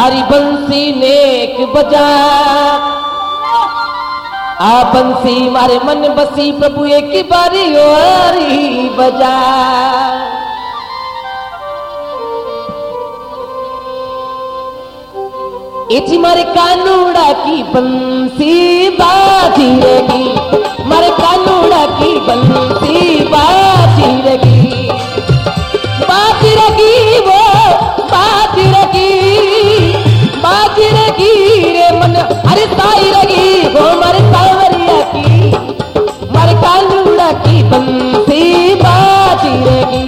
थारी बंसी नेक बजा, आ बंसी मारे मन बसी प्रभु एक बारी और ही बजा। इची मारे कानूड़ा की बंसी बाजी रगी, मारे कानूड़ा की बंसी बाजी रगी, बाजी रगी वो बाजी रगी, बाजी रगी रे मन अरे साई रगी वो मारे सावरिया की, मारे कानूड़ा की बंसी बाजी रगी।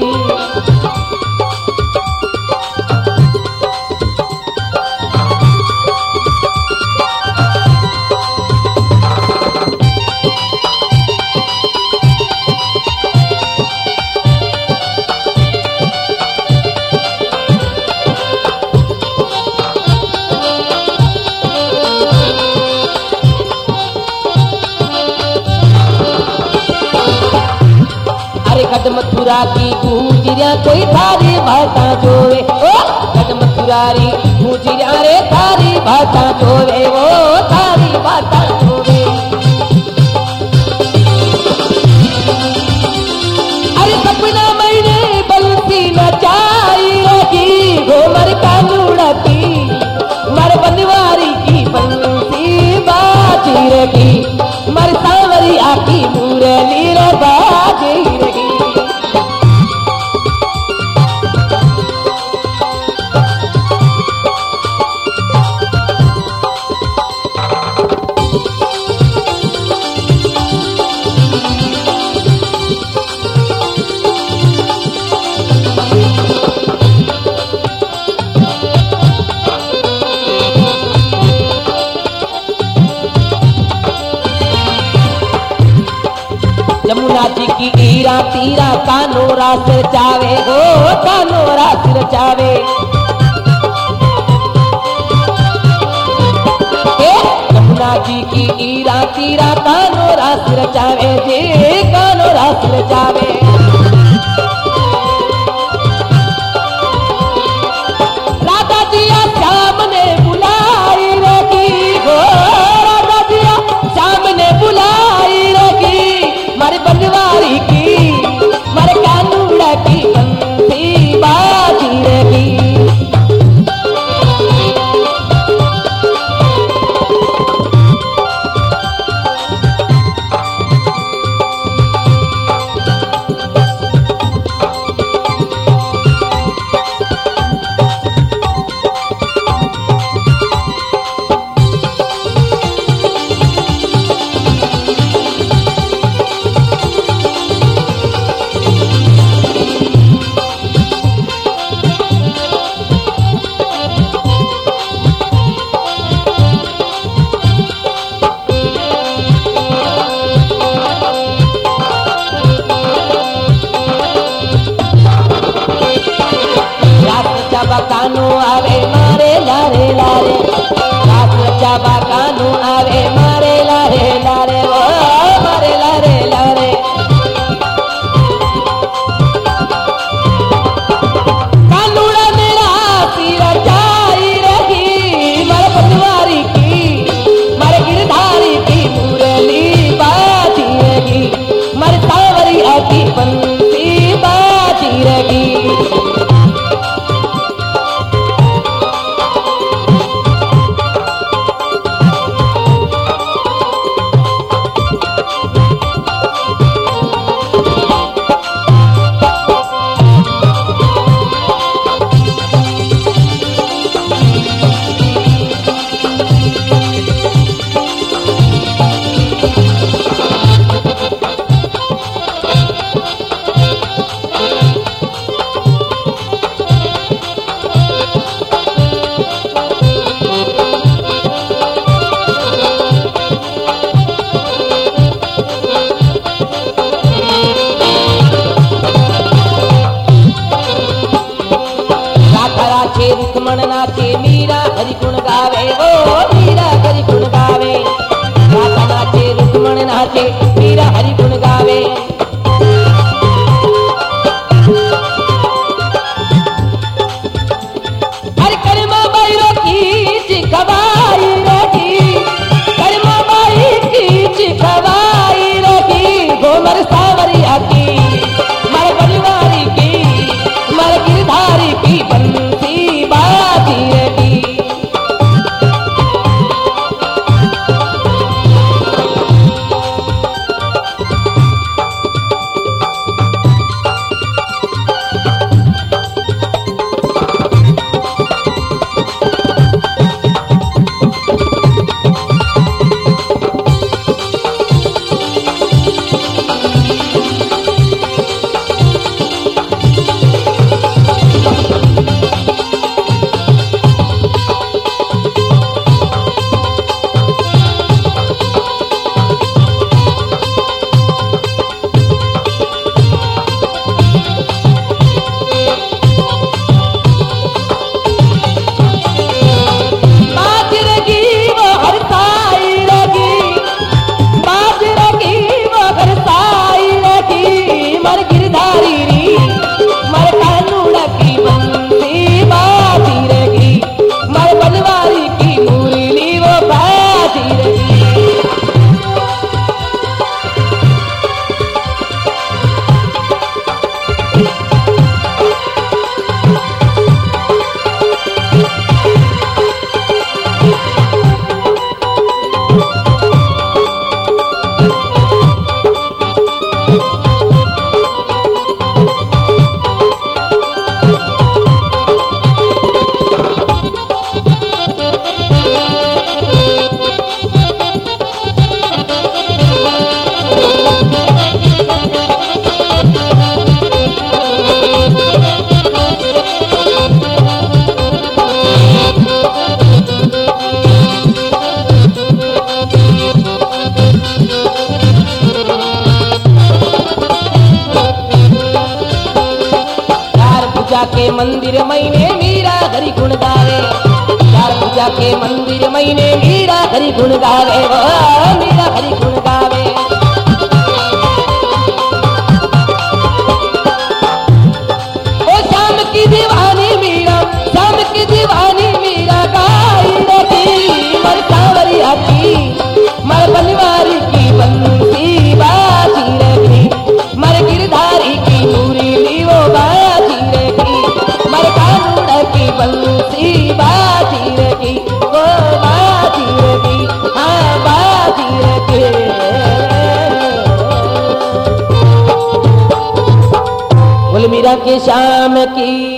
गढ़ मथुरा की गुजरिया कोई थारी भाषा जोवे, ओ गढ़ मथुरारी गुजरिया रे थारी भाषा जोवे, ओ थारी भाषा जोवे। अरे सपना मैंने बंसी नचाई रही, वो मर कानूड़ा की मर बनवारी की बंसी बाजी रही, मर सांवरी आकी मुरली रे बाजी रही। यमुना जी की ईरा तीरा कानोरा सिर चावे, हो कानोरा सिर चावे। यमुना जी की ईरा तीरा कानोरा सिर चावे, जे कानोरा सिर चावे। राधा जिया श्याम ने बुलाई रखी, हो राधा जिया श्याम ने बुलाई रखी, मारे बनवारी की मारे कानूड़ा की बंसी बाजी रही। कानू आवे मारे लारे लारे, रात चाबा कानू आवे मारे लारे लारे, ओ मारे लारे लारे। कानूड़ा मेरा सिर चाई रही, मारे बनवारी की मारे गिरधारी की मुरली बाजी रही, मारे सावरी आकी बंसी बाजी रही। पूजा के मंदिर महीने मीरा हरि गुण गावे, चार पूजा के मंदिर महीने मीरा हरि गुण गावे, ओ मीरा हरि गुण गावे। ओ शाम की दीवानी मीरा, शाम की दीवानी मीरा गाई रखी, मर कांवरिया की मर बनवारी की बंसी बाजी रखी, मर गिरधारी की मुरली वो बाजी रखी, मर कानूड़ की बंसी बाजी रखी, वो बाजी रखी, हाँ बाजी रखी। बोल मीरा के शाम की